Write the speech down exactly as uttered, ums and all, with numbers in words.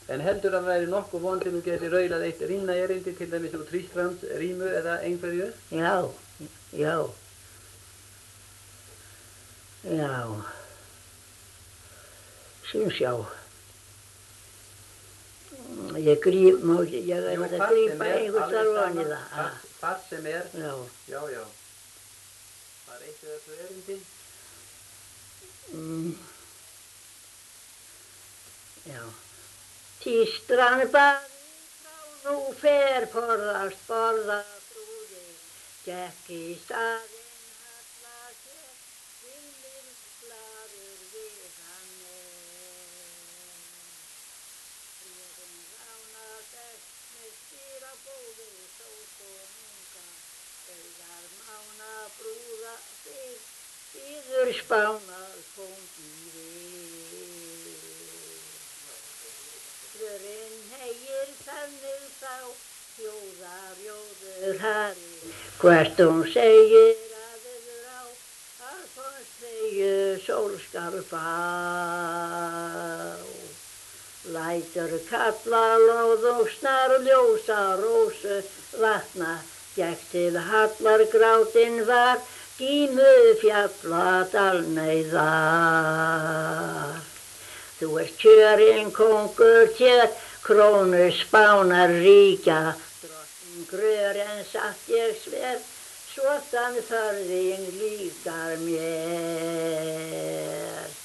En heldur að væri nokkuð von til þú geti raulað eitt rímna erindi til dæmis úr Trístrands rímu eða einhverju? Já, já, já, sem sjá. Ég gríp, má, ég er Jú, að hvað grípa sem er, einhvers alveg þar sama, ofan í það. hvað, hvað sem er, Já, já, já. Það er eitt eða tvö erindi. mm. Já. Tístran barinn frá nú fer forðast borða brúði, gekk í staðinn halla sér, dimmir glaður við hann er. Bréfin rána þess með stýra bóði, sót og munga, auðar mána brúða fyrr, síður spánar fóngi við. Svörin hegir þannig þá, þjóðarjóður hari, hvert hún segir að yfir á, Alfons Freyju sól skal fá. Lætur kalla lóð og snar ljósa rósu vatna, gekk til hallar grátin var, gímu fjalla dalneiðar. Þú ert kjörinn kongur tér, krónu spánar ríkja, drottin grör en satt ég sver, svo þann förðin líkar mér.